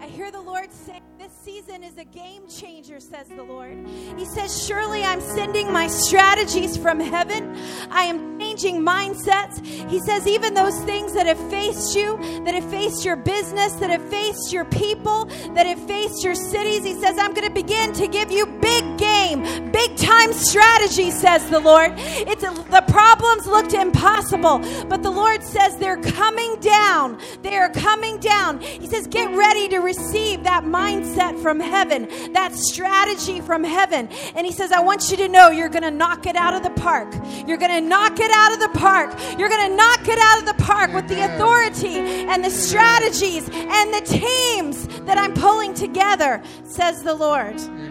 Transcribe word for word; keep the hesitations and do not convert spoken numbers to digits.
I hear the Lord saying, this season is a game changer, says the Lord. He says, surely I'm sending my strategies from heaven. I am changing mindsets. He says, even those things that have faced you, that have faced your business, that have faced your people, that have faced your cities, he says, I'm going to begin to give you big game, big time strategy, says the Lord. It's a, the problems looked impossible, but the Lord says they're coming down. They are coming down. He says, get ready to receive that mindset from heaven, that strategy from heaven. And he says, I want you to know you're going to knock it out of the park. You're going to knock it out of the park. You're going to knock it out of the park with the authority and the strategies and the teams that I'm pulling together, says the Lord.